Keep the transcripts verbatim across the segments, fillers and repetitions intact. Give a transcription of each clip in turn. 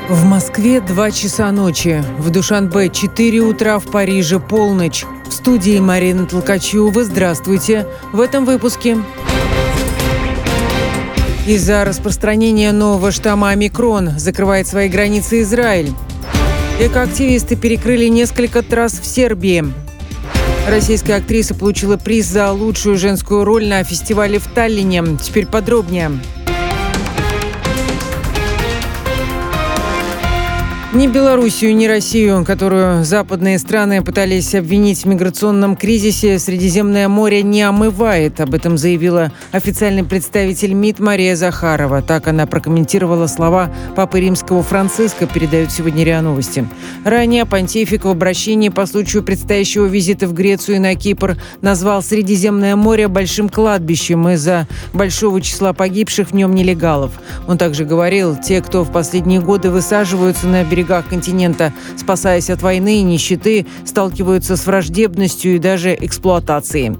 В Москве два часа ночи, в Душанбе четыре утра, в Париже полночь. В студии Марина Толкачева. Здравствуйте. В этом выпуске. Из-за распространения нового штамма «Омикрон» закрывает свои границы Израиль. Экоактивисты перекрыли несколько трасс в Сербии. Российская актриса получила приз за лучшую женскую роль на фестивале в Таллине. Теперь подробнее. Ни Белоруссию, ни Россию, которую западные страны пытались обвинить в миграционном кризисе, Средиземное море не омывает. Об этом заявила официальный представитель МИД Мария Захарова. Так она прокомментировала слова Папы Римского Франциска, передают сегодня РИА Новости. Ранее понтифик в обращении по случаю предстоящего визита в Грецию и на Кипр назвал Средиземное море большим кладбищем из-за большого числа погибших в нем нелегалов. Он также говорил, те, кто в последние годы высаживаются на берегах континента, спасаясь от войны и нищеты, сталкиваются с враждебностью и даже эксплуатацией.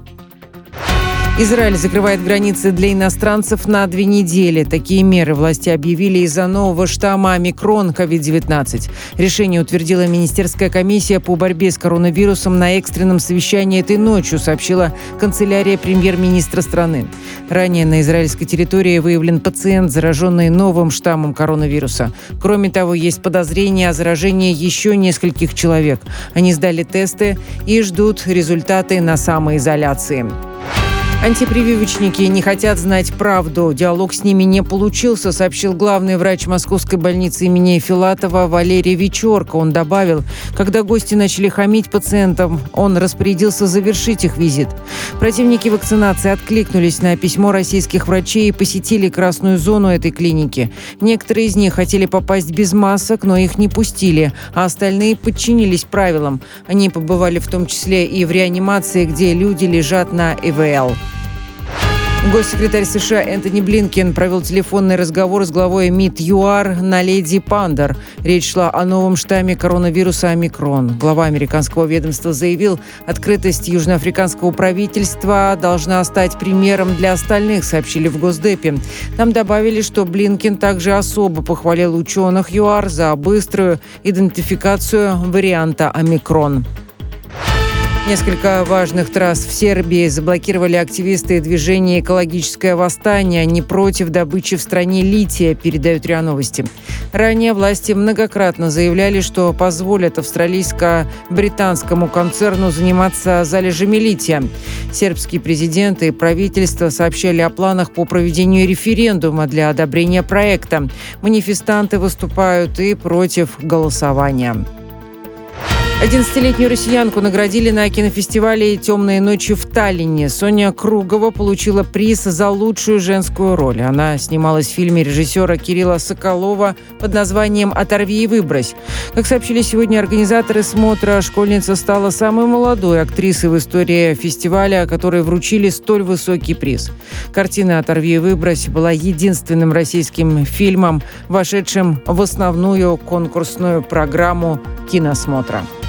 Израиль закрывает границы для иностранцев на две недели. Такие меры власти объявили из-за нового штамма «Омикрон» ковид девятнадцать. Решение утвердила Министерская комиссия по борьбе с коронавирусом на экстренном совещании этой ночью, сообщила канцелярия премьер-министра страны. Ранее на израильской территории выявлен пациент, зараженный новым штаммом коронавируса. Кроме того, есть подозрение о заражении еще нескольких человек. Они сдали тесты и ждут результаты на самоизоляции. Антипрививочники не хотят знать правду. Диалог с ними не получился, сообщил главный врач Московской больницы имени Филатова Валерий Вечорко. Он добавил, когда гости начали хамить пациентам, он распорядился завершить их визит. Противники вакцинации откликнулись на письмо российских врачей и посетили красную зону этой клиники. Некоторые из них хотели попасть без масок, но их не пустили, а остальные подчинились правилам. Они побывали в том числе и в реанимации, где люди лежат на ИВЛ. Госсекретарь США Энтони Блинкен провел телефонный разговор с главой МИД ЮАР Наледи Пандер. Речь шла о новом штамме коронавируса «Омикрон». Глава американского ведомства заявил, открытость южноафриканского правительства должна стать примером для остальных, сообщили в Госдепе. Там добавили, что Блинкен также особо похвалил ученых ЮАР за быструю идентификацию варианта «Омикрон». Несколько важных трасс в Сербии заблокировали активисты движения «Экологическое восстание». Они против добычи в стране лития, передают РИА Новости. Ранее власти многократно заявляли, что позволят австралийско-британскому концерну заниматься залежами лития. Сербский президент и правительство сообщали о планах по проведению референдума для одобрения проекта. Манифестанты выступают и против голосования. одиннадцатилетнюю россиянку наградили на кинофестивале «Темные ночи» в Таллине. Соня Кругова получила приз за лучшую женскую роль. Она снималась в фильме режиссера Кирилла Соколова под названием «Оторви и выбрось». Как сообщили сегодня организаторы смотра, школьница стала самой молодой актрисой в истории фестиваля, которой вручили столь высокий приз. Картина «Оторви и выбрось» была единственным российским фильмом, вошедшим в основную конкурсную программу киносмотра.